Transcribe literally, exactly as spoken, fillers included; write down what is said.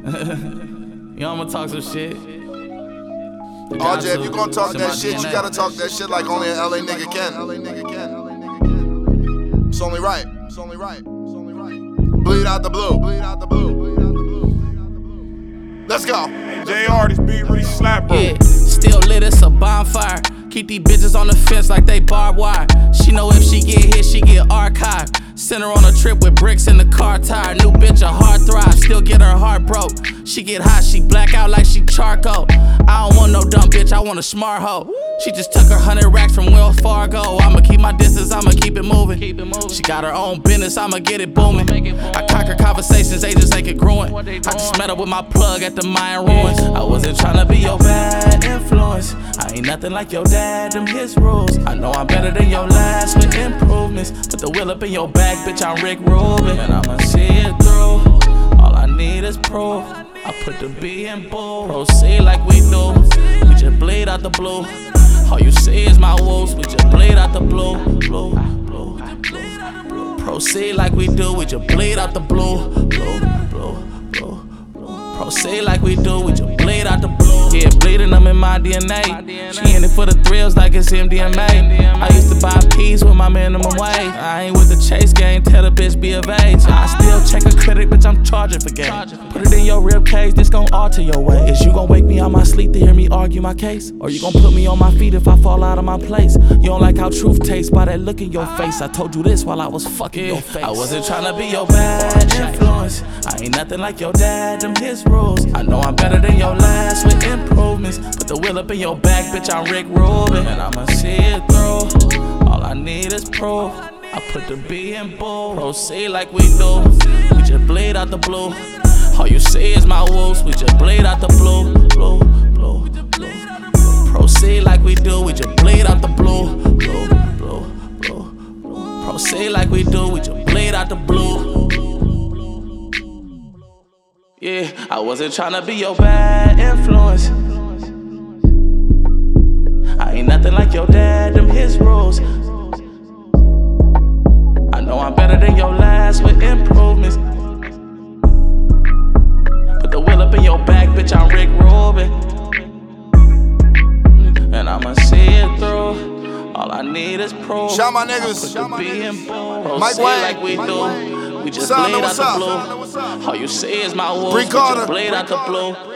You know, I'ma talk some shit. R J, if you gonna talk that shit, you gotta talk that shit like only an L A nigga can. It's only right. It's only right. It's only right. Bleed out the blue. Bleed out the blue. Bleed out the blue. Let's go. Hey, J R, this beat really slap, bro. Yeah, still lit, it's a bonfire. Keep these bitches on the fence like they barbed wire. She know if she get hit, she get archived. Send her on a trip with bricks in the car tire. New bitch, a hard thrive, still get her heart broke. She get hot, she black out like she charcoal. I don't want no dumb bitch, I want a smart hoe. She just took her hundred racks from Wells Fargo. I'ma keep my distance, I'ma keep it moving. She got her own business, I'ma get it booming. I conquer conversations, they just ain't it growing. I just met up with my plug at the Mayan ruins. I wasn't tryna be your bad influence. I ain't nothing like your dad, them his rules. I know I'm better than your last with improvements. Put the wheel up in your back, bitch, I'm Rick Rubin. And I'ma see it through. All I need is proof. I put the B in bull. Proceed like we do. We just bleed out the blue. All you see is my wolves. We just bleed out the blue. Blue, blue, blue. Proceed like we do. We just bleed out the blue. Blue, blue, blue. Proceed like we do. We just bleed out the blue. Yeah, bleeding them in my D N A. She in it for the thrills like it's M D M A. I used to buy peas with my minimum wage. I ain't with the chase game. Tell the bitch be of age. I still check a critic, bitch. I'm charging for game. Put it in your rib cage. This gon' alter your way. Is you gon' wake me out my sleep to hear me argue my case? Or you gon' put me on my feet if I fall out of my place? You don't like how truth tastes by that look in your face. I told you this while I was fucking your face. I wasn't tryna be your bad influence. I ain't nothing like your dad, them his rules. I know I'm better than your last with improvements. Put the wheel up in your back, bitch, I'm Rick Rubin. And I'ma see it through. All I need is proof. I put the B in bull. Proceed like we do. We just bleed out the blue. All you see is my wolves. We just bleed out the blue. Blue, blue, blue. Proceed like we do. We just bleed out the blue. Blue, blue, blue. Proceed like we do. We just bleed out the blue. Yeah, I wasn't tryna be your bad influence. I ain't nothing like your dad, them his rules. I know I'm better than your last with improvements. Put the wheel up in your back, bitch, I'm Rick Rubin. And I'ma see it through. All I need is proof. Shout my niggas. Shout my niggas. Mike Proceed Wayne. like we Mike do. Wayne. We just Son, bleed out what's the up? blue. All you see is my wolves. Bree We Carter. just bleed out the blue.